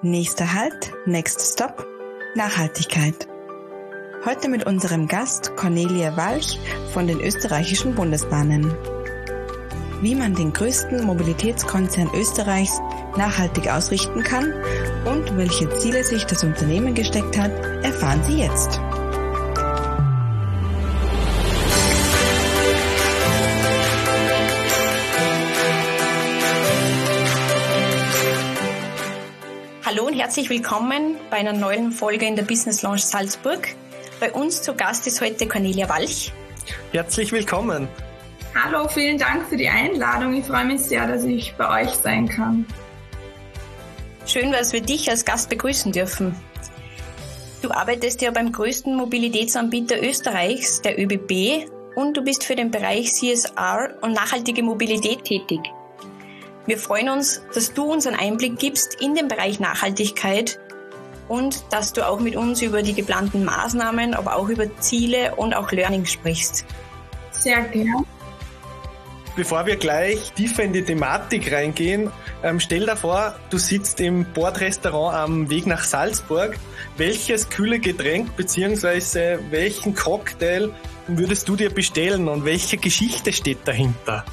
Nächster Halt, Next Stop, Nachhaltigkeit. Heute mit unserem Gast Cornelia Walch von den österreichischen Bundesbahnen. Wie man den größten Mobilitätskonzern Österreichs nachhaltig ausrichten kann und welche Ziele sich das Unternehmen gesteckt hat, erfahren Sie jetzt. Hallo und herzlich willkommen bei einer neuen Folge in der Business Lounge Salzburg. Bei uns zu Gast ist heute Cornelia Walch. Herzlich willkommen. Hallo, vielen Dank für die Einladung. Ich freue mich sehr, dass ich bei euch sein kann. Schön, dass wir dich als Gast begrüßen dürfen. Du arbeitest ja beim größten Mobilitätsanbieter Österreichs, der ÖBB, und du bist für den Bereich CSR und nachhaltige Mobilität tätig. Wir freuen uns, dass du uns einen Einblick gibst in den Bereich Nachhaltigkeit und dass du auch mit uns über die geplanten Maßnahmen, aber auch über Ziele und auch Learnings sprichst. Sehr gerne. Bevor wir gleich tiefer in die Thematik reingehen, stell dir vor, du sitzt im Bordrestaurant am Weg nach Salzburg. Welches kühle Getränk bzw. welchen Cocktail würdest du dir bestellen und welche Geschichte steht dahinter?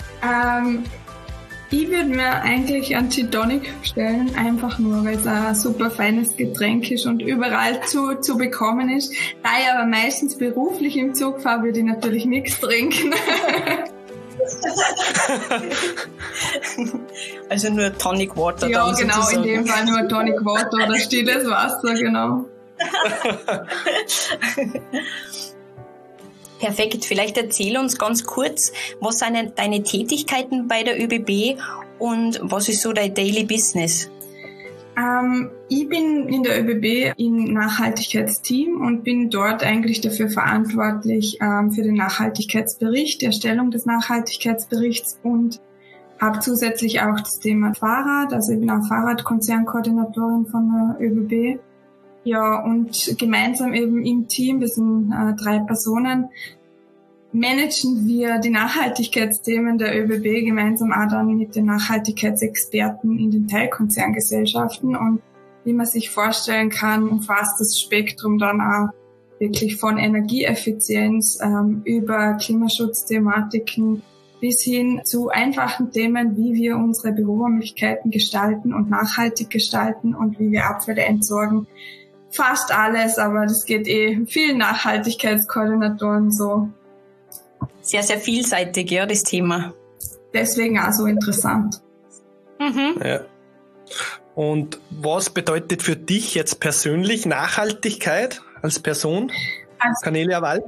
Ich würde mir eigentlich einen Gin Tonic bestellen, einfach nur, weil es ein super feines Getränk ist und überall zu bekommen ist. Da ich aber meistens beruflich im Zug fahre, würde ich natürlich nichts trinken. Also nur Tonic Water. Ja, dann genau, sozusagen. in dem Fall nur Tonic Water oder stilles Wasser, genau. Perfekt, vielleicht erzähl uns ganz kurz, was sind deine Tätigkeiten bei der ÖBB und was ist so dein Daily Business? Ich bin in der ÖBB im Nachhaltigkeitsteam und bin dort eigentlich dafür verantwortlich für den Nachhaltigkeitsbericht, die Erstellung des Nachhaltigkeitsberichts und habe zusätzlich auch das Thema Fahrrad, also ich bin auch Fahrradkonzernkoordinatorin von der ÖBB. Ja, und gemeinsam eben im Team, wir sind 3 Personen, managen wir die Nachhaltigkeitsthemen der ÖBB gemeinsam auch dann mit den Nachhaltigkeitsexperten in den Teilkonzerngesellschaften. Und wie man sich vorstellen kann, umfasst das Spektrum dann auch wirklich von Energieeffizienz über Klimaschutzthematiken bis hin zu einfachen Themen, wie wir unsere Büroräumlichkeiten gestalten und nachhaltig gestalten und wie wir Abfälle entsorgen. Fast alles, aber das geht vielen Nachhaltigkeitskoordinatoren so. Sehr, sehr vielseitig, ja, das Thema. Deswegen auch so interessant. Mhm. Ja. Und was bedeutet für dich jetzt persönlich Nachhaltigkeit als Person? Cornelia Walch?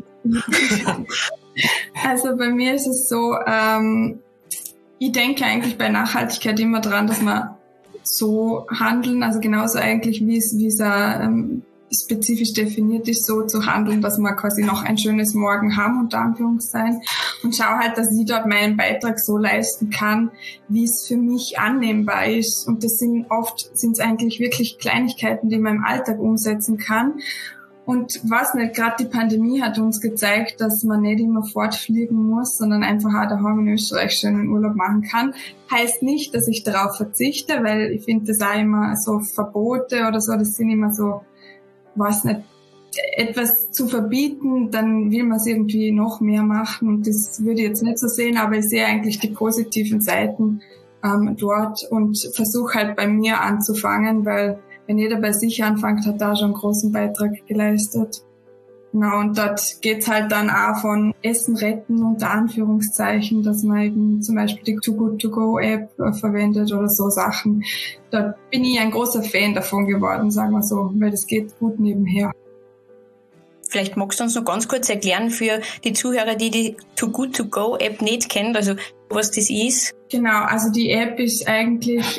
Also bei mir ist es so, ich denke eigentlich bei Nachhaltigkeit immer dran, dass man so handeln, also genauso eigentlich wie es spezifisch definiert ist, so zu handeln, dass wir quasi noch ein schönes Morgen haben, unter Anführungszeichen, und schau halt, dass ich dort meinen Beitrag so leisten kann, wie es für mich annehmbar ist. Und das sind eigentlich wirklich Kleinigkeiten, die man im Alltag umsetzen kann. Und was nicht, gerade die Pandemie hat uns gezeigt, dass man nicht immer fortfliegen muss, sondern einfach auch daheim in Österreich schönen Urlaub machen kann. Heißt nicht, dass ich darauf verzichte, weil ich finde das auch immer so Verbote oder so, das sind immer so, weiß nicht, etwas zu verbieten, dann will man es irgendwie noch mehr machen und das würde ich jetzt nicht so sehen, aber ich sehe eigentlich die positiven Seiten dort und versuche halt bei mir anzufangen, weil wenn jeder bei sich anfängt, hat da schon einen großen Beitrag geleistet. Genau, und dort geht's halt dann auch von Essen retten unter Anführungszeichen, dass man eben zum Beispiel die Too Good To Go App verwendet oder so Sachen. Da bin ich ein großer Fan davon geworden, sagen wir so, weil das geht gut nebenher. Vielleicht magst du uns noch ganz kurz erklären für die Zuhörer, die Too Good To Go App nicht kennen, also was das ist. Genau, also die App ist eigentlich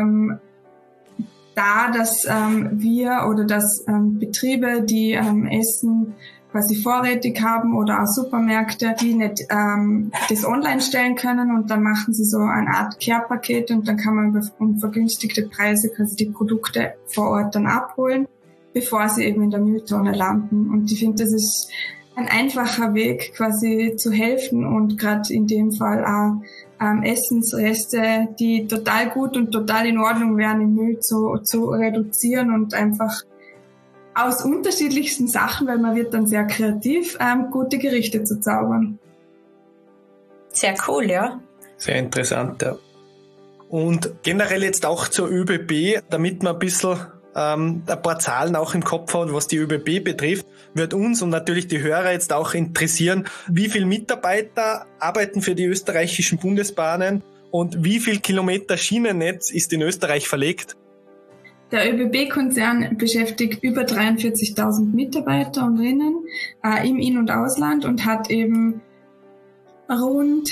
dass wir oder dass Betriebe, die Essen quasi vorrätig haben oder auch Supermärkte, die nicht das online stellen können und dann machen sie so eine Art Care-Paket und dann kann man um vergünstigte Preise quasi die Produkte vor Ort dann abholen, bevor sie eben in der Mülltonne landen. Und ich finde, das ist ein einfacher Weg quasi zu helfen und gerade in dem Fall auch Essensreste, die total gut und total in Ordnung wären, im Müll zu reduzieren und einfach aus unterschiedlichsten Sachen, weil man wird dann sehr kreativ, gute Gerichte zu zaubern. Sehr cool, ja. Sehr interessant, ja. Und generell jetzt auch zur ÖBB, damit man ein bisschen ein paar Zahlen auch im Kopf hat, was die ÖBB betrifft, wird uns und natürlich die Hörer jetzt auch interessieren, wie viele Mitarbeiter arbeiten für die österreichischen Bundesbahnen und wie viel Kilometer Schienennetz ist in Österreich verlegt? Der ÖBB-Konzern beschäftigt über 43.000 Mitarbeiterinnen im In- und Ausland und hat eben rund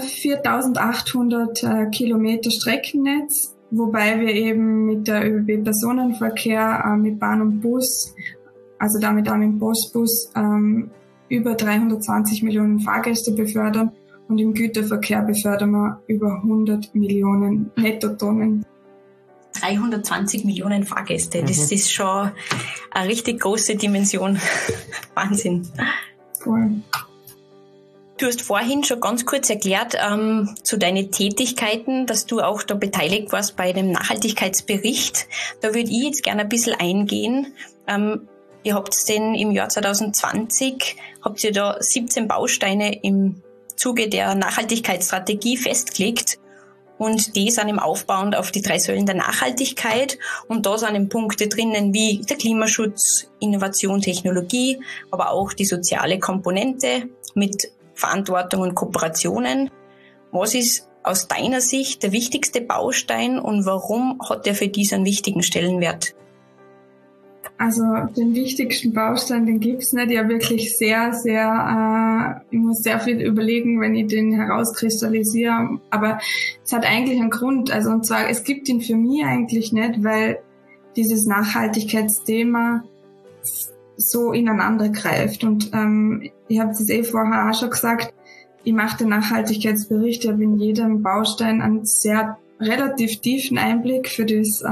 4.800 Kilometer Streckennetz, wobei wir eben mit der ÖBB Personenverkehr, mit Bahn und Bus, also damit auch mit Postbus, über 320 Millionen Fahrgäste befördern und im Güterverkehr befördern wir über 100 Millionen Nettotonnen. 320 Millionen Fahrgäste, das ist schon eine richtig große Dimension. Wahnsinn. Voll. Du hast vorhin schon ganz kurz erklärt zu deinen Tätigkeiten, dass du auch da beteiligt warst bei dem Nachhaltigkeitsbericht. Da würde ich jetzt gerne ein bisschen eingehen. Ihr habt den im Jahr 2020, habt ihr da 17 Bausteine im Zuge der Nachhaltigkeitsstrategie festgelegt. Und die sind im Aufbauend auf die 3 Säulen der Nachhaltigkeit. Und da sind Punkte drinnen wie der Klimaschutz, Innovation, Technologie, aber auch die soziale Komponente mit Verantwortung und Kooperationen. Was ist aus deiner Sicht der wichtigste Baustein und warum hat der für dich einen wichtigen Stellenwert? Also den wichtigsten Baustein, den gibt's nicht. Ja, wirklich sehr, sehr, ich muss sehr viel überlegen, wenn ich den herauskristallisiere. Aber es hat eigentlich einen Grund. Also und zwar, es gibt ihn für mich eigentlich nicht, weil dieses Nachhaltigkeitsthema so ineinander greift. Und ich habe das vorher auch schon gesagt, ich mache den Nachhaltigkeitsbericht, ich habe in jedem Baustein einen sehr relativ tiefen Einblick für das,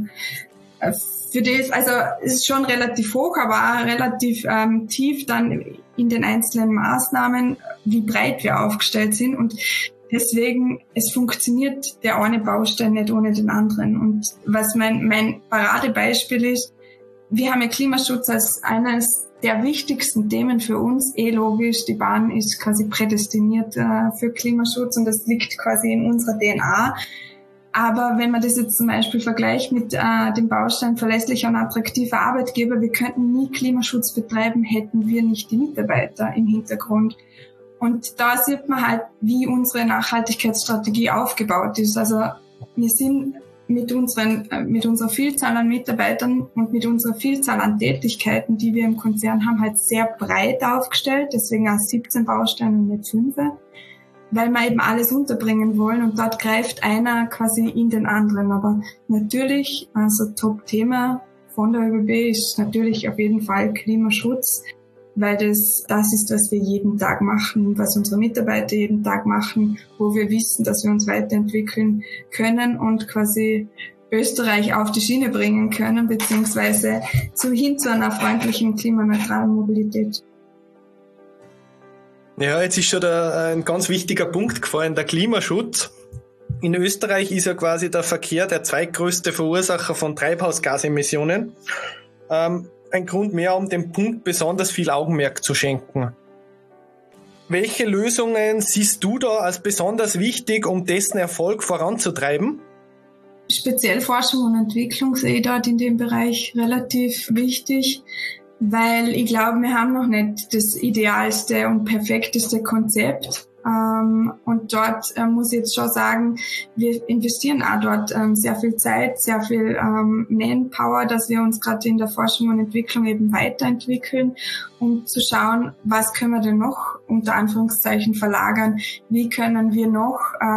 also es ist schon relativ hoch, aber auch relativ tief dann in den einzelnen Maßnahmen, wie breit wir aufgestellt sind. Und deswegen, es funktioniert der eine Baustein nicht ohne den anderen. Und was mein Paradebeispiel ist, wir haben ja Klimaschutz als eines der wichtigsten Themen für uns. Logisch, die Bahn ist quasi prädestiniert für Klimaschutz und das liegt quasi in unserer DNA. Aber wenn man das jetzt zum Beispiel vergleicht mit dem Baustein verlässlicher und attraktiver Arbeitgeber, wir könnten nie Klimaschutz betreiben, hätten wir nicht die Mitarbeiter im Hintergrund. Und da sieht man halt, wie unsere Nachhaltigkeitsstrategie aufgebaut ist. Also wir sind mit unserer Vielzahl an Mitarbeitern und mit unserer Vielzahl an Tätigkeiten, die wir im Konzern haben, halt sehr breit aufgestellt. Deswegen auch 17 Bausteine und nicht 5. Weil wir eben alles unterbringen wollen und dort greift einer quasi in den anderen. Aber natürlich, also Top-Thema von der ÖBB ist natürlich auf jeden Fall Klimaschutz, weil das ist, was wir jeden Tag machen, was unsere Mitarbeiter jeden Tag machen, wo wir wissen, dass wir uns weiterentwickeln können und quasi Österreich auf die Schiene bringen können, beziehungsweise hin zu einer freundlichen, klimaneutralen Mobilität. Ja, jetzt ist schon ein ganz wichtiger Punkt gefallen, der Klimaschutz. In Österreich ist ja quasi der Verkehr der zweitgrößte Verursacher von Treibhausgasemissionen. Ein Grund mehr, um dem Punkt besonders viel Augenmerk zu schenken. Welche Lösungen siehst du da als besonders wichtig, um dessen Erfolg voranzutreiben? Speziell Forschung und Entwicklung sehe ich dort in dem Bereich relativ wichtig. Weil ich glaube, wir haben noch nicht das idealste und perfekteste Konzept. Und dort muss ich jetzt schon sagen, wir investieren auch dort sehr viel Zeit, sehr viel Manpower, dass wir uns gerade in der Forschung und Entwicklung eben weiterentwickeln, um zu schauen, was können wir denn noch unter Anführungszeichen verlagern, wie können wir noch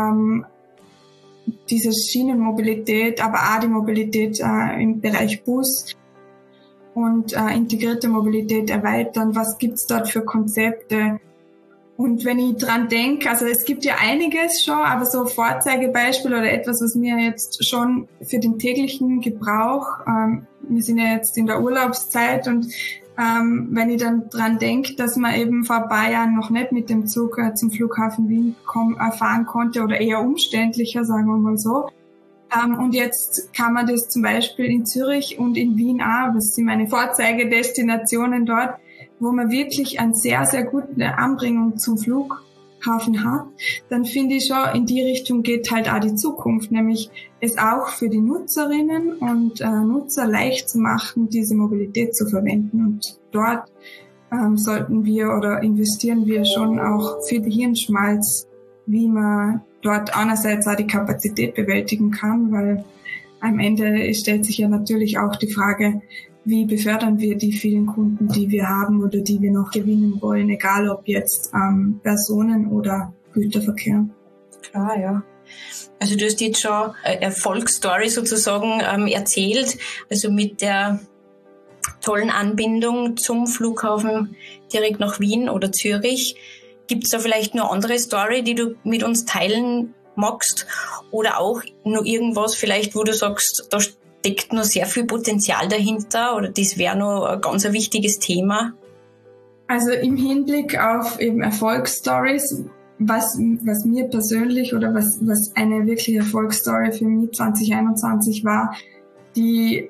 diese Schienenmobilität, aber auch die Mobilität im Bereich Bus und integrierte Mobilität erweitern. Was gibt's dort für Konzepte? Und wenn ich dran denke, also es gibt ja einiges schon, aber so Vorzeigebeispiel oder etwas, was mir jetzt schon für den täglichen Gebrauch, wir sind ja jetzt in der Urlaubszeit und wenn ich dann dran denke, dass man eben vor ein paar Jahren noch nicht mit dem Zug zum Flughafen Wien fahren konnte oder eher umständlicher, sagen wir mal so. Und jetzt kann man das zum Beispiel in Zürich und in Wien auch, das sind meine Vorzeigedestinationen dort, wo man wirklich eine sehr, sehr gute Anbringung zum Flughafen hat, dann finde ich schon, in die Richtung geht halt auch die Zukunft, nämlich es auch für die Nutzerinnen und Nutzer leicht zu machen, diese Mobilität zu verwenden. Und dort sollten wir oder investieren wir schon auch viel Hirnschmalz, wie man dort einerseits auch die Kapazität bewältigen kann, weil am Ende stellt sich ja natürlich auch die Frage, wie befördern wir die vielen Kunden, die wir haben oder die wir noch gewinnen wollen, egal ob jetzt Personen- oder Güterverkehr. Klar, ja. Also du hast jetzt schon eine Erfolgsstory sozusagen erzählt, also mit der tollen Anbindung zum Flughafen direkt nach Wien oder Zürich. Gibt es da vielleicht noch andere Story, die du mit uns teilen magst? Oder auch noch irgendwas vielleicht, wo du sagst, da steckt noch sehr viel Potenzial dahinter oder das wäre noch ein ganz wichtiges Thema? Also im Hinblick auf eben Erfolgsstories, was mir persönlich oder was eine wirkliche Erfolgsstory für mich 2021 war, die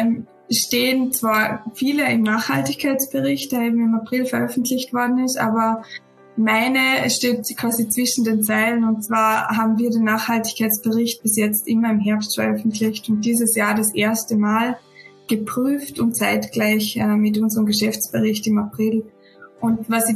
stehen zwar viele im Nachhaltigkeitsbericht, der eben im April veröffentlicht worden ist, aber meine steht quasi zwischen den Zeilen, und zwar haben wir den Nachhaltigkeitsbericht bis jetzt immer im Herbst veröffentlicht und dieses Jahr das erste Mal geprüft und zeitgleich mit unserem Geschäftsbericht im April. Und was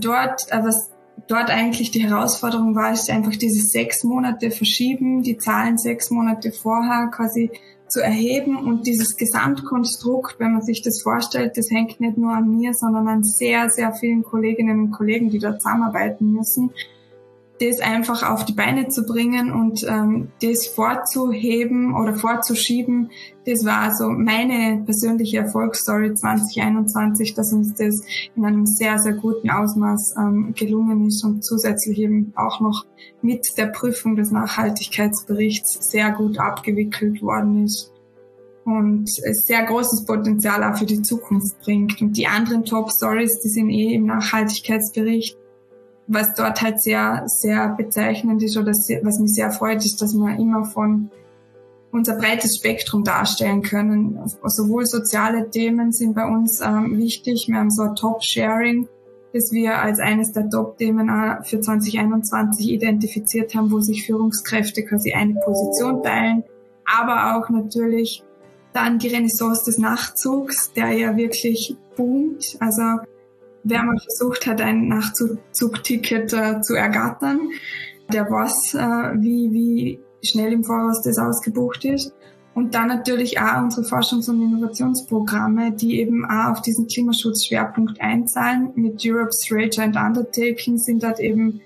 dort eigentlich die Herausforderung war, ist einfach diese 6 Monate verschieben, die Zahlen 6 Monate vorher quasi zu erheben und dieses Gesamtkonstrukt, wenn man sich das vorstellt, das hängt nicht nur an mir, sondern an sehr, sehr vielen Kolleginnen und Kollegen, die dort zusammenarbeiten müssen, das einfach auf die Beine zu bringen und das vorzuheben oder vorzuschieben, das war also meine persönliche Erfolgsstory 2021, dass uns das in einem sehr, sehr guten Ausmaß gelungen ist und zusätzlich eben auch noch mit der Prüfung des Nachhaltigkeitsberichts sehr gut abgewickelt worden ist und es sehr großes Potenzial auch für die Zukunft bringt. Und die anderen Top-Stories, die sind im Nachhaltigkeitsbericht. Was dort halt sehr, sehr bezeichnend ist oder was mich sehr freut, ist, dass wir immer von unser breites Spektrum darstellen können. Sowohl soziale Themen sind bei uns wichtig. Wir haben so ein Top-Sharing, das wir als eines der Top-Themen für 2021 identifiziert haben, wo sich Führungskräfte quasi eine Position teilen. Aber auch natürlich dann die Renaissance des Nachtzugs, der ja wirklich boomt. Also wer mal versucht hat, ein Nachtzugticket zu ergattern, der weiß, wie schnell im Voraus das ausgebucht ist. Und dann natürlich auch unsere Forschungs- und Innovationsprogramme, die eben auch auf diesen Klimaschutzschwerpunkt einzahlen. Mit Europe's Rail Joint Undertaking sind dort eben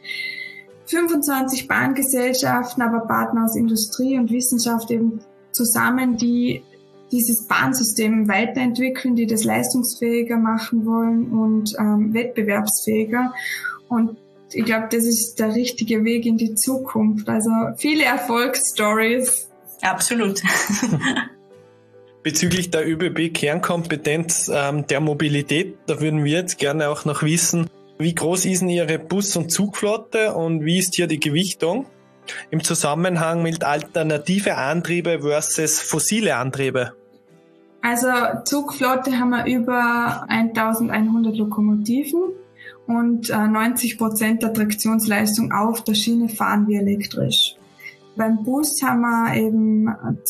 25 Bahngesellschaften, aber Partner aus Industrie und Wissenschaft eben zusammen, die dieses Bahnsystem weiterentwickeln, die das leistungsfähiger machen wollen und wettbewerbsfähiger. Und ich glaube, das ist der richtige Weg in die Zukunft. Also viele Erfolgsstories. Absolut. Bezüglich der ÖBB-Kernkompetenz der Mobilität, da würden wir jetzt gerne auch noch wissen, wie groß ist denn Ihre Bus- und Zugflotte und wie ist hier die Gewichtung im Zusammenhang mit alternative Antriebe versus fossile Antriebe? Also Zugflotte haben wir über 1100 Lokomotiven und 90% der Traktionsleistung auf der Schiene fahren wir elektrisch. Beim Bus haben wir eben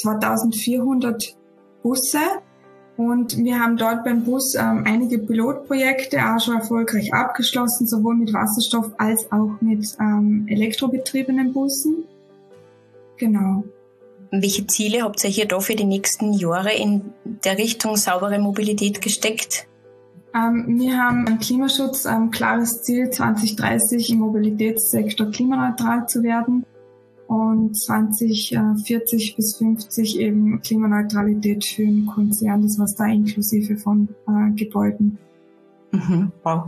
2400 Busse und wir haben dort beim Bus einige Pilotprojekte auch schon erfolgreich abgeschlossen, sowohl mit Wasserstoff als auch mit elektrobetriebenen Bussen. Genau. Welche Ziele habt ihr hier da für die nächsten Jahre in der Richtung saubere Mobilität gesteckt? Wir haben im Klimaschutz ein klares Ziel, 2030 im Mobilitätssektor klimaneutral zu werden und 2040 bis 50 eben Klimaneutralität für den Konzern, das was da inklusive von Gebäuden. Mhm, wow.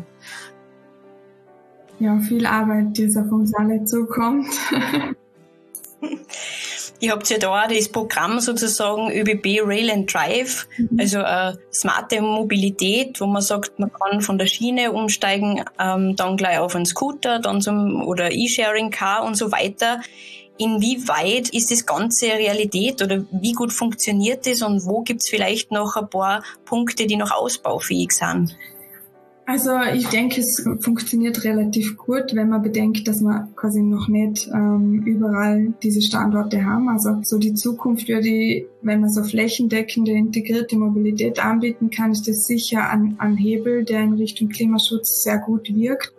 Ja, viel Arbeit, die auf uns alle zukommt. Ihr habt ja da das Programm sozusagen ÖBB Rail and Drive, also smarte Mobilität, wo man sagt, man kann von der Schiene umsteigen, dann gleich auf einen Scooter, dann oder E-Sharing Car und so weiter. Inwieweit ist das Ganze Realität oder wie gut funktioniert das und wo gibt's vielleicht noch ein paar Punkte, die noch ausbaufähig sind? Also ich denke, es funktioniert relativ gut, wenn man bedenkt, dass wir quasi noch nicht überall diese Standorte haben. Also so die Zukunft wenn man so flächendeckende integrierte Mobilität anbieten kann, ist das sicher ein Hebel, der in Richtung Klimaschutz sehr gut wirkt.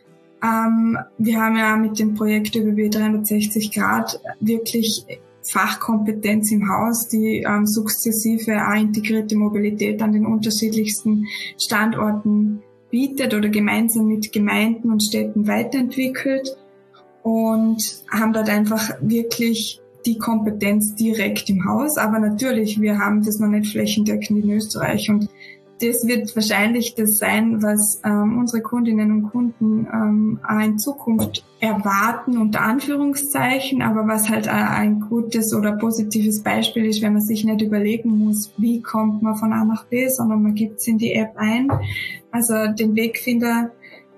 Wir haben ja mit dem Projekt ÖBB 360 Grad wirklich Fachkompetenz im Haus, die sukzessive auch integrierte Mobilität an den unterschiedlichsten Standorten bietet oder gemeinsam mit Gemeinden und Städten weiterentwickelt und haben dort einfach wirklich die Kompetenz direkt im Haus. Aber natürlich, wir haben das noch nicht flächendeckend in Österreich und das wird wahrscheinlich das sein, was unsere Kundinnen und Kunden auch in Zukunft erwarten, unter Anführungszeichen, aber was halt ein gutes oder positives Beispiel ist, wenn man sich nicht überlegen muss, wie kommt man von A nach B, sondern man gibt es in die App ein. Also den Wegfinder,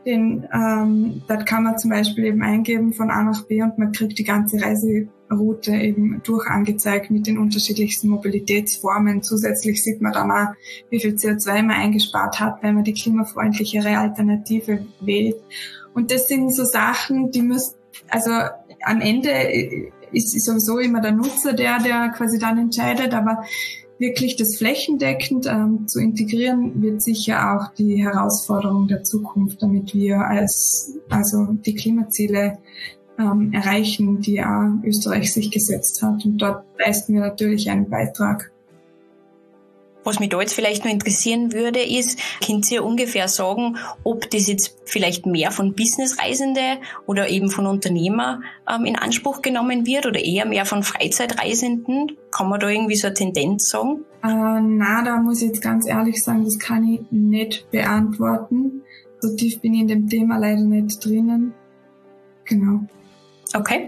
dort kann man zum Beispiel eben eingeben von A nach B und man kriegt die ganze Reiseroute eben durch angezeigt mit den unterschiedlichsten Mobilitätsformen. Zusätzlich sieht man dann auch, wie viel CO2 man eingespart hat, wenn man die klimafreundlichere Alternative wählt. Und das sind so Sachen, also am Ende ist sowieso immer der Nutzer, der quasi dann entscheidet, aber wirklich das flächendeckend zu integrieren, wird sicher auch die Herausforderung der Zukunft, damit wir also die Klimaziele erreichen, die auch Österreich sich gesetzt hat. Und dort leisten wir natürlich einen Beitrag. Was mich da jetzt vielleicht noch interessieren würde, ist, könnt ihr ungefähr sagen, ob das jetzt vielleicht mehr von Businessreisende oder eben von Unternehmer in Anspruch genommen wird oder eher mehr von Freizeitreisenden? Kann man da irgendwie so eine Tendenz sagen? Da muss ich jetzt ganz ehrlich sagen, das kann ich nicht beantworten. So tief bin ich in dem Thema leider nicht drinnen. Genau. Okay.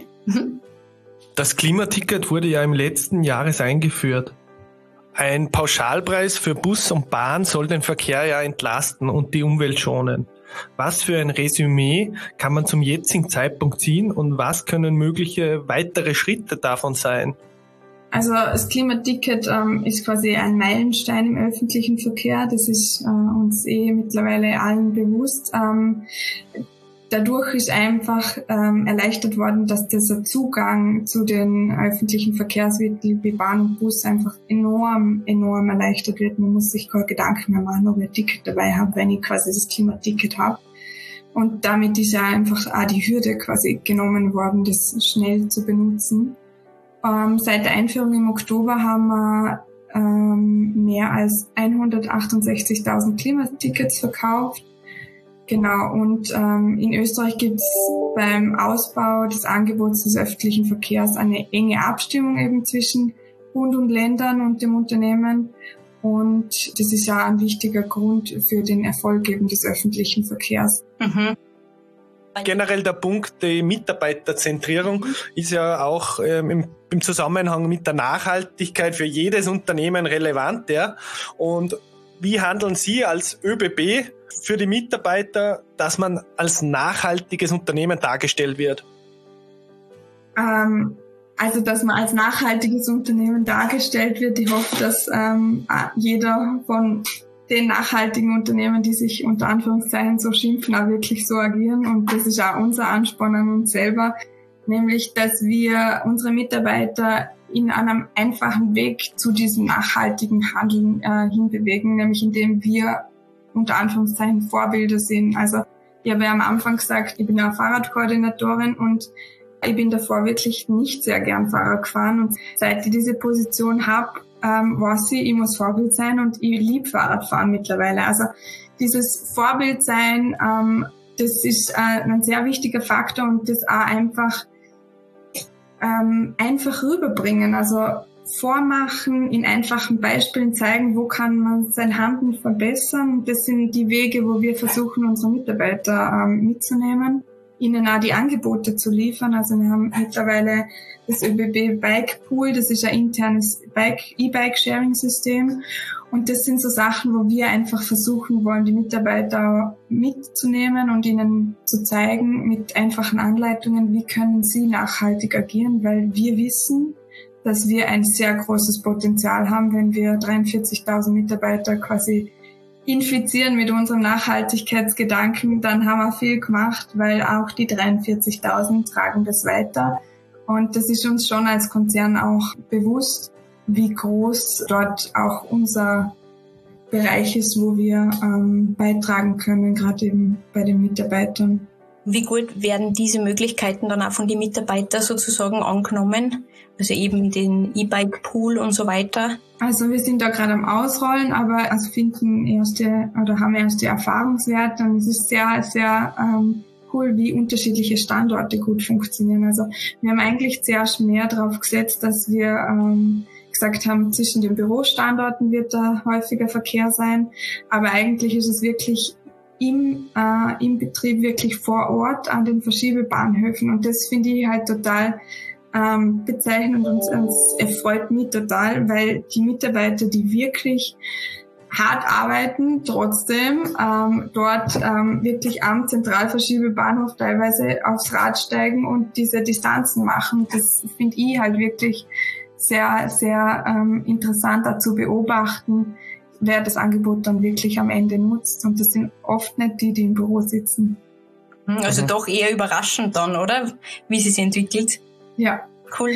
Das Klimaticket wurde ja im letzten Jahres eingeführt. Ein Pauschalpreis für Bus und Bahn soll den Verkehr ja entlasten und die Umwelt schonen. Was für ein Resümee kann man zum jetzigen Zeitpunkt ziehen und was können mögliche weitere Schritte davon sein? Also das Klimaticket ist quasi ein Meilenstein im öffentlichen Verkehr. Das ist uns mittlerweile allen bewusst. Dadurch ist einfach erleichtert worden, dass dieser Zugang zu den öffentlichen Verkehrsmitteln wie Bahn und Bus einfach enorm erleichtert wird. Man muss sich keine Gedanken mehr machen, ob ich ein Ticket dabei habe, wenn ich quasi das Klimaticket habe. Und damit ist ja einfach auch die Hürde quasi genommen worden, das schnell zu benutzen. Seit der Einführung im Oktober haben wir mehr als 168.000 Klimatickets verkauft. Genau, und in Österreich gibt es beim Ausbau des Angebots des öffentlichen Verkehrs eine enge Abstimmung eben zwischen Bund und Ländern und dem Unternehmen. Und das ist ja ein wichtiger Grund für den Erfolg eben des öffentlichen Verkehrs. Mhm. Generell der Punkt, die Mitarbeiterzentrierung ist ja auch im Zusammenhang mit der Nachhaltigkeit für jedes Unternehmen relevant. Ja? Und wie handeln Sie als ÖBB für die Mitarbeiter, dass man als nachhaltiges Unternehmen dargestellt wird? Also, dass man als nachhaltiges Unternehmen dargestellt wird. Ich hoffe, dass jeder von den nachhaltigen Unternehmen, die sich unter Anführungszeichen so schimpfen, auch wirklich so agieren. Und das ist auch unser Ansporn an uns selber, nämlich, dass wir unsere Mitarbeiter in einem einfachen Weg zu diesem nachhaltigen Handeln hinbewegen, nämlich indem wir unter Anführungszeichen Vorbilder sind. Also ich habe ja am Anfang gesagt, ich bin ja Fahrradkoordinatorin und ich bin davor wirklich nicht sehr gern Fahrrad gefahren. Und seit ich diese Position habe, weiß ich muss Vorbild sein und ich liebe Fahrradfahren mittlerweile. Also dieses Vorbild sein, das ist ein sehr wichtiger Faktor und das auch einfach rüberbringen. Also vormachen, in einfachen Beispielen zeigen, wo kann man sein Handeln verbessern. Das sind die Wege, wo wir versuchen, unsere Mitarbeiter mitzunehmen. ihnen auch die Angebote zu liefern. Also wir haben mittlerweile das ÖBB Bike Pool, das ist ein internes E-Bike-Sharing-System. Und das sind so Sachen, wo wir einfach versuchen wollen, die Mitarbeiter mitzunehmen und ihnen zu zeigen mit einfachen Anleitungen, wie können sie nachhaltig agieren, weil wir wissen, dass wir ein sehr großes Potenzial haben, wenn wir 43.000 Mitarbeiter quasi infizieren mit unserem Nachhaltigkeitsgedanken, dann haben wir viel gemacht, weil auch die 43.000 tragen das weiter. Und das ist uns schon als Konzern auch bewusst, wie groß dort auch unser Bereich ist, wo wir beitragen können, gerade eben bei den Mitarbeitern. Wie gut werden diese Möglichkeiten dann auch von den Mitarbeitern sozusagen angenommen? Also eben den E-Bike-Pool und so weiter? Also wir sind da gerade am Ausrollen, aber haben erste Erfahrungswerte und es ist sehr, sehr cool, wie unterschiedliche Standorte gut funktionieren. Also wir haben eigentlich zuerst mehr darauf gesetzt, dass wir gesagt haben, zwischen den Bürostandorten wird da häufiger Verkehr sein, aber eigentlich ist es wirklich im Betrieb wirklich vor Ort an den Verschiebebahnhöfen und das finde ich halt total bezeichnend und es freut mich total, weil die Mitarbeiter, die wirklich hart arbeiten, trotzdem dort wirklich am Zentralverschiebebahnhof teilweise aufs Rad steigen und diese Distanzen machen. Das finde ich halt wirklich sehr, sehr interessant da zu beobachten, wer das Angebot dann wirklich am Ende nutzt. Und das sind oft nicht die im Büro sitzen. Also doch eher überraschend dann, oder? Wie sie sich entwickelt. Ja. Cool.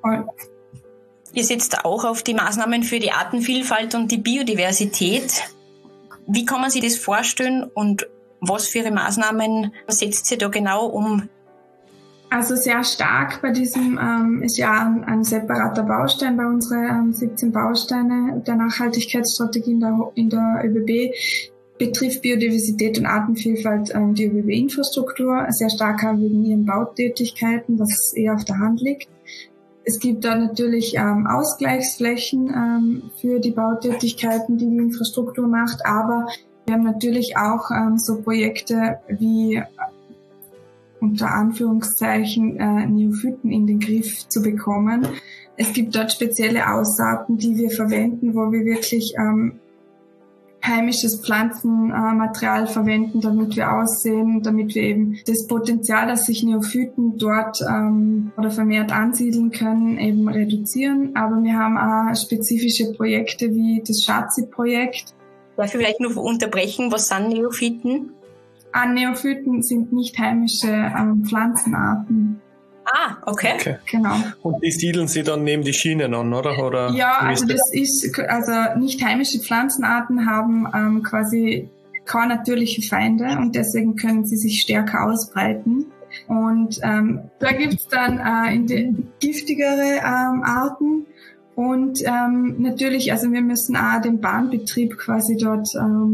Ihr setzt auch auf die Maßnahmen für die Artenvielfalt und die Biodiversität. Wie kann man sich das vorstellen und was für Maßnahmen setzt ihr da genau um? Also sehr stark bei diesem ist ja ein separater Baustein bei unseren 17 Bausteine der Nachhaltigkeitsstrategie in der ÖBB. Betrifft Biodiversität und Artenvielfalt die ÖBB-Infrastruktur sehr stark wegen ihren Bautätigkeiten, was eher auf der Hand liegt. Es gibt da natürlich Ausgleichsflächen für die Bautätigkeiten, die Infrastruktur macht, aber wir haben natürlich auch so Projekte wie unter Anführungszeichen Neophyten in den Griff zu bekommen. Es gibt dort spezielle Aussaaten, die wir verwenden, wo wir wirklich heimisches Pflanzenmaterial verwenden, damit wir aussehen, damit wir eben das Potenzial, dass sich Neophyten dort oder vermehrt ansiedeln können, eben reduzieren. Aber wir haben auch spezifische Projekte wie das Schazi-Projekt. Darf ich vielleicht nur unterbrechen, was sind Neophyten? Neophyten sind nicht heimische Pflanzenarten. Ah, okay. Genau. Und die siedeln sie dann neben die Schienen an, oder? Ja, also nicht heimische Pflanzenarten haben quasi keine natürliche Feinde und deswegen können sie sich stärker ausbreiten. Und da gibt's dann giftigere Arten und natürlich, also wir müssen auch den Bahnbetrieb quasi dort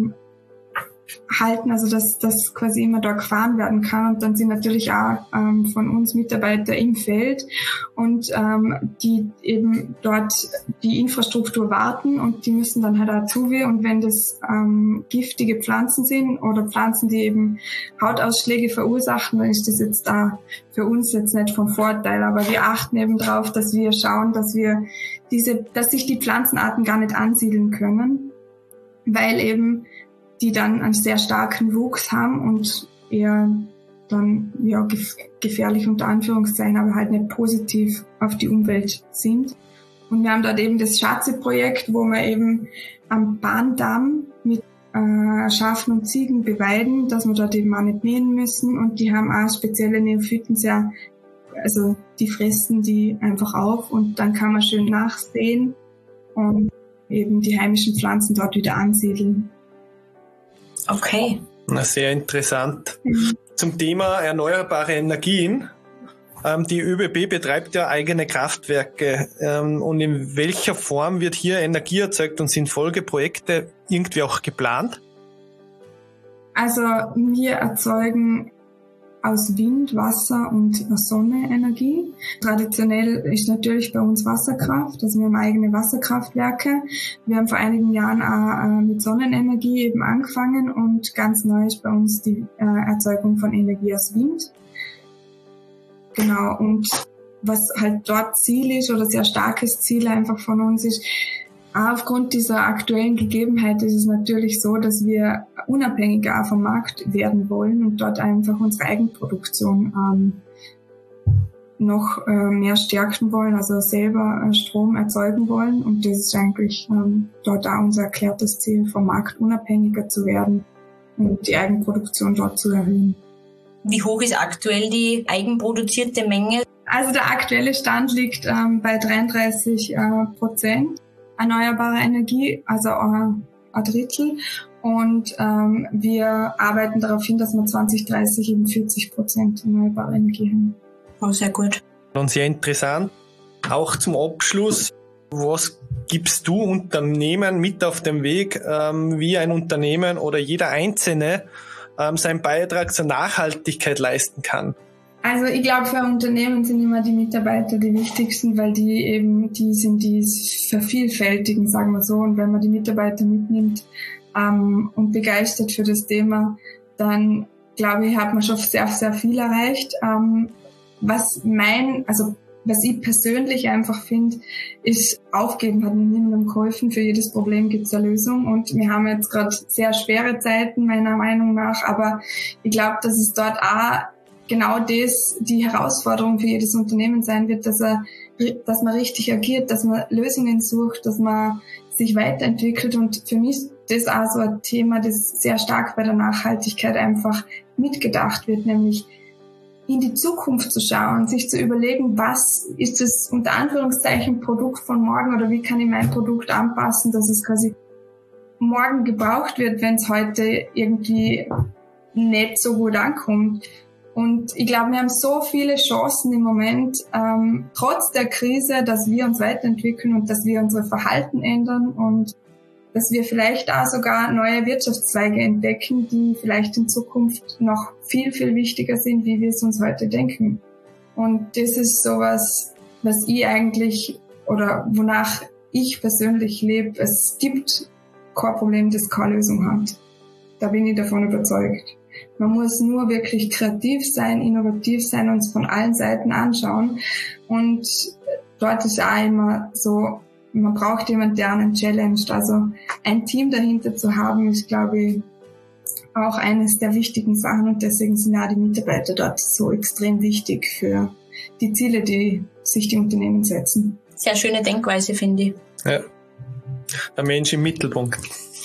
halten, also dass quasi immer dort gefahren werden kann und dann sind natürlich auch von uns Mitarbeiter im Feld und die eben dort die Infrastruktur warten und die müssen dann halt auch zuwählen und wenn das giftige Pflanzen sind oder Pflanzen, die eben Hautausschläge verursachen, dann ist das jetzt da für uns jetzt nicht von Vorteil, aber wir achten eben drauf, dass wir schauen, dass sich die Pflanzenarten gar nicht ansiedeln können, weil eben die dann einen sehr starken Wuchs haben und eher dann gefährlich unter Anführungszeichen, aber halt nicht positiv auf die Umwelt sind. Und wir haben dort eben das Schazi-Projekt, wo wir eben am Bahndamm mit Schafen und Ziegen beweiden, dass wir dort eben auch nicht mähen müssen und die haben auch spezielle Neophyten also die fressen die einfach auf und dann kann man schön nachsehen und eben die heimischen Pflanzen dort wieder ansiedeln. Okay. Na, sehr interessant. Zum Thema erneuerbare Energien. Die ÖBB betreibt ja eigene Kraftwerke. Und in welcher Form wird hier Energie erzeugt und sind Folgeprojekte irgendwie auch geplant? Also wir erzeugen aus Wind, Wasser und Sonne Energie. Traditionell ist natürlich bei uns Wasserkraft, also wir haben eigene Wasserkraftwerke. Wir haben vor einigen Jahren auch mit Sonnenenergie eben angefangen und ganz neu ist bei uns die Erzeugung von Energie aus Wind. Genau, und was halt dort Ziel ist oder sehr starkes Ziel einfach von uns ist, aufgrund dieser aktuellen Gegebenheit ist es natürlich so, dass wir unabhängiger vom Markt werden wollen und dort einfach unsere Eigenproduktion noch mehr stärken wollen, also selber Strom erzeugen wollen. Und das ist eigentlich dort auch unser erklärtes Ziel, vom Markt unabhängiger zu werden und die Eigenproduktion dort zu erhöhen. Wie hoch ist aktuell die eigenproduzierte Menge? Also der aktuelle Stand liegt bei 33% erneuerbare Energie, also ein Drittel. Und wir arbeiten darauf hin, dass wir 2030 eben 40% erneuerbare Energie haben. Oh, sehr gut. Und sehr interessant. Auch zum Abschluss, was gibst du Unternehmen mit auf dem Weg, wie ein Unternehmen oder jeder Einzelne seinen Beitrag zur Nachhaltigkeit leisten kann? Also ich glaube, für Unternehmen sind immer die Mitarbeiter die wichtigsten, weil die sind die vervielfältigen, sagen wir so. Und wenn man die Mitarbeiter mitnimmt und begeistert für das Thema, dann glaube ich, hat man schon sehr, sehr viel erreicht. Was ich persönlich einfach finde, ist, aufgeben hat niemandem geholfen. Für jedes Problem gibt es eine Lösung. Und wir haben jetzt gerade sehr schwere Zeiten, meiner Meinung nach. Aber ich glaube, dass es dort auch genau das die Herausforderung für jedes Unternehmen sein wird, dass man richtig agiert, dass man Lösungen sucht, dass man sich weiterentwickelt. Und für mich ist das auch so ein Thema, das sehr stark bei der Nachhaltigkeit einfach mitgedacht wird, nämlich in die Zukunft zu schauen, sich zu überlegen, was ist das unter Anführungszeichen Produkt von morgen oder wie kann ich mein Produkt anpassen, dass es quasi morgen gebraucht wird, wenn es heute irgendwie nicht so gut ankommt. Und ich glaube, wir haben so viele Chancen im Moment, trotz der Krise, dass wir uns weiterentwickeln und dass wir unsere Verhalten ändern und dass wir vielleicht auch sogar neue Wirtschaftszweige entdecken, die vielleicht in Zukunft noch viel, viel wichtiger sind, wie wir es uns heute denken. Und das ist sowas, was ich eigentlich oder wonach ich persönlich lebe. Es gibt kein Problem, das keine Lösung hat. Da bin ich davon überzeugt. Man muss nur wirklich kreativ sein, innovativ sein, uns von allen Seiten anschauen. Und dort ist auch immer so, man braucht jemanden, der einen challenged. Also ein Team dahinter zu haben, ist, glaube ich, auch eines der wichtigen Sachen. Und deswegen sind auch die Mitarbeiter dort so extrem wichtig für die Ziele, die sich die Unternehmen setzen. Sehr schöne Denkweise, finde ich. Ja, der Mensch im Mittelpunkt.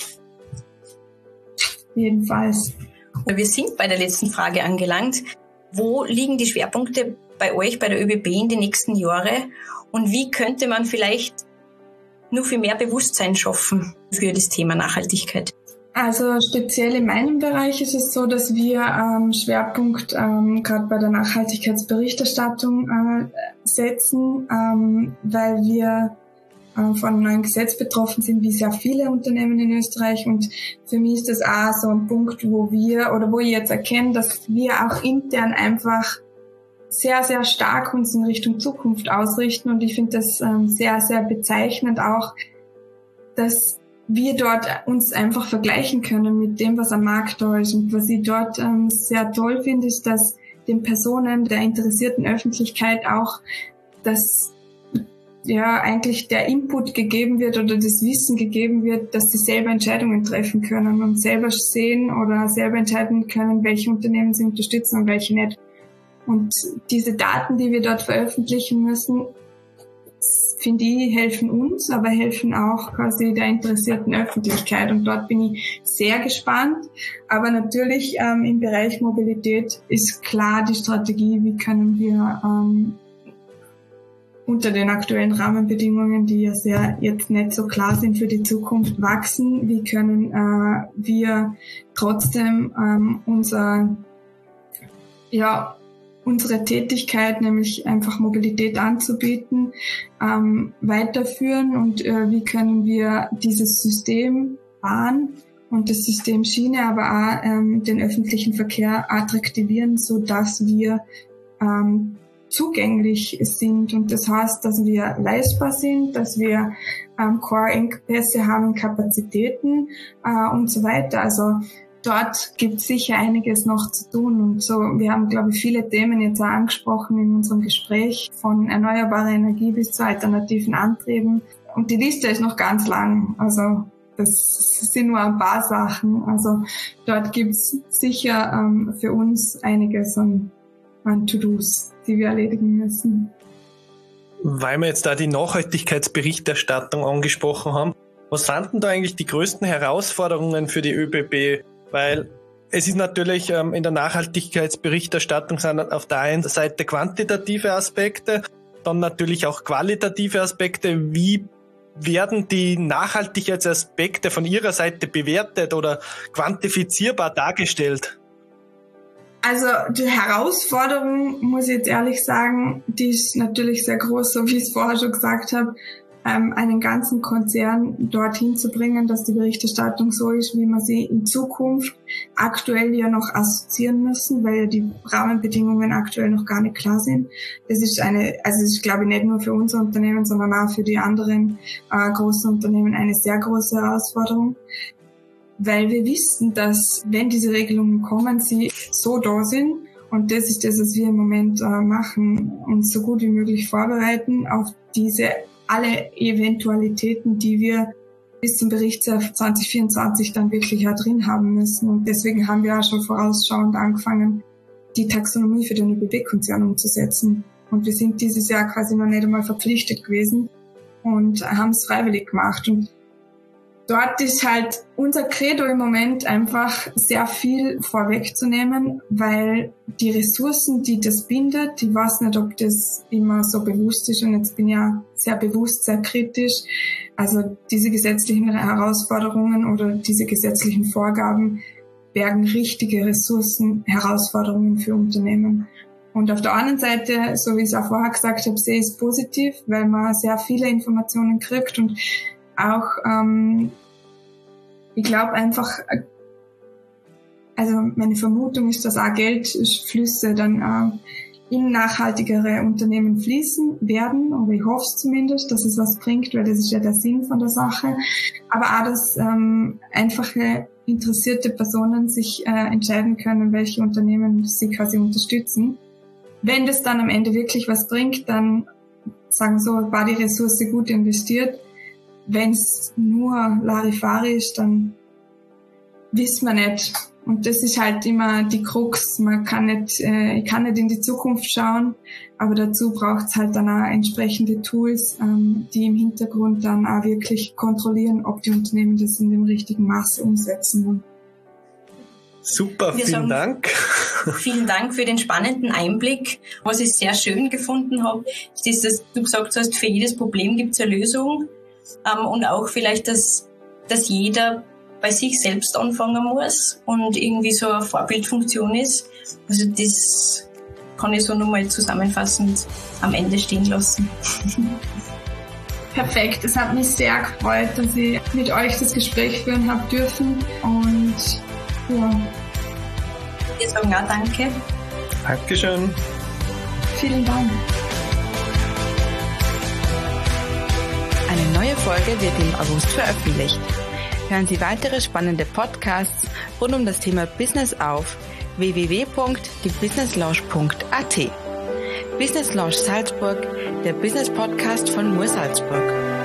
Jedenfalls. Wir sind bei der letzten Frage angelangt. Wo liegen die Schwerpunkte bei euch, bei der ÖBB in den nächsten Jahren? Und wie könnte man vielleicht nur für mehr Bewusstsein schaffen für das Thema Nachhaltigkeit? Also speziell in meinem Bereich ist es so, dass wir Schwerpunkt gerade bei der Nachhaltigkeitsberichterstattung setzen, weil wir von einem neuen Gesetz betroffen sind, wie sehr viele Unternehmen in Österreich. Und für mich ist das auch so ein Punkt, wo ich jetzt erkenne, dass wir auch intern einfach sehr, sehr stark uns in Richtung Zukunft ausrichten. Und ich finde das sehr, sehr bezeichnend auch, dass wir dort uns einfach vergleichen können mit dem, was am Markt da ist. Und was ich dort sehr toll finde, ist, dass den Personen der interessierten Öffentlichkeit auch eigentlich der Input gegeben wird oder das Wissen gegeben wird, dass sie selber Entscheidungen treffen können und selber sehen oder selber entscheiden können, welche Unternehmen sie unterstützen und welche nicht. Und diese Daten, die wir dort veröffentlichen müssen, finde ich, helfen uns, aber helfen auch quasi der interessierten Öffentlichkeit. Und dort bin ich sehr gespannt. Aber natürlich im Bereich Mobilität ist klar die Strategie, wie können wir unter den aktuellen Rahmenbedingungen, die ja jetzt nicht so klar sind für die Zukunft, wachsen. Wie können wir trotzdem unsere Tätigkeit, nämlich einfach Mobilität anzubieten, weiterführen und wie können wir dieses System Bahn und das System Schiene, aber auch den öffentlichen Verkehr attraktivieren, so dass wir zugänglich sind. Und das heißt, dass wir leistbar sind, dass wir Core-Engpässe haben, Kapazitäten und so weiter. Also dort gibt es sicher einiges noch zu tun. Und so, wir haben, glaube ich, viele Themen jetzt auch angesprochen in unserem Gespräch, von erneuerbarer Energie bis zu alternativen Antrieben. Und die Liste ist noch ganz lang. Also das sind nur ein paar Sachen. Also dort gibt es sicher für uns einiges an To-Dos, die wir erledigen müssen. Weil wir jetzt da die Nachhaltigkeitsberichterstattung angesprochen haben, was fanden da eigentlich die größten Herausforderungen für die ÖBB? Weil es ist natürlich in der Nachhaltigkeitsberichterstattung sind auf der einen Seite quantitative Aspekte, dann natürlich auch qualitative Aspekte. Wie werden die Nachhaltigkeitsaspekte von Ihrer Seite bewertet oder quantifizierbar dargestellt? Also die Herausforderung, muss ich jetzt ehrlich sagen, die ist natürlich sehr groß, so wie ich es vorher schon gesagt habe, einen ganzen Konzern dorthin zu bringen, dass die Berichterstattung so ist, wie man sie in Zukunft aktuell ja noch assoziieren müssen, weil ja die Rahmenbedingungen aktuell noch gar nicht klar sind. Das ist das ist, glaube ich, nicht nur für unser Unternehmen, sondern auch für die anderen großen Unternehmen eine sehr große Herausforderung. Weil wir wissen, dass, wenn diese Regelungen kommen, sie so da sind. Und das ist das, was wir im Moment machen, uns so gut wie möglich vorbereiten auf diese alle Eventualitäten, die wir bis zum Berichtsjahr 2024 dann wirklich auch drin haben müssen. Und deswegen haben wir auch schon vorausschauend angefangen, die Taxonomie für den ÖBB-Konzern umzusetzen. Und wir sind dieses Jahr quasi noch nicht einmal verpflichtet gewesen und haben es freiwillig gemacht. Und dort ist halt unser Credo im Moment einfach sehr viel vorwegzunehmen, weil die Ressourcen, die das bindet, ich weiß nicht, ob das immer so bewusst ist, und jetzt bin ich ja sehr bewusst, sehr kritisch. Also diese gesetzlichen Herausforderungen oder diese gesetzlichen Vorgaben bergen richtige Ressourcen, Herausforderungen für Unternehmen. Und auf der anderen Seite, so wie ich es auch vorher gesagt habe, sehe ich es positiv, weil man sehr viele Informationen kriegt und auch, ich glaube einfach, also meine Vermutung ist, dass auch Geldflüsse dann in nachhaltigere Unternehmen fließen werden, oder ich hoffe es zumindest, dass es was bringt, weil das ist ja der Sinn von der Sache. Aber auch, dass einfache interessierte Personen sich entscheiden können, welche Unternehmen sie quasi unterstützen. Wenn das dann am Ende wirklich was bringt, dann sagen so, war die Ressource gut investiert. Wenn es nur Larifari ist, dann wissen wir nicht. Und das ist halt immer die Krux. Ich kann nicht in die Zukunft schauen, aber dazu braucht es halt dann auch entsprechende Tools, die im Hintergrund dann auch wirklich kontrollieren, ob die Unternehmen das in dem richtigen Maße umsetzen. Super, vielen Dank. Vielen Dank für den spannenden Einblick. Was ich sehr schön gefunden habe, ist, dass du gesagt hast, für jedes Problem gibt es eine Lösung. Und auch vielleicht, dass jeder bei sich selbst anfangen muss und irgendwie so eine Vorbildfunktion ist. Also das kann ich so nochmal zusammenfassend am Ende stehen lassen. Perfekt, es hat mich sehr gefreut, dass ich mit euch das Gespräch führen habe dürfen. Und ja. Wir sagen auch danke. Dankeschön. Vielen Dank. Eine neue Folge wird im August veröffentlicht. Hören Sie weitere spannende Podcasts rund um das Thema Business auf www.diebusinesslounge.at. Business Lounge Salzburg, der Business Podcast von Moor Salzburg.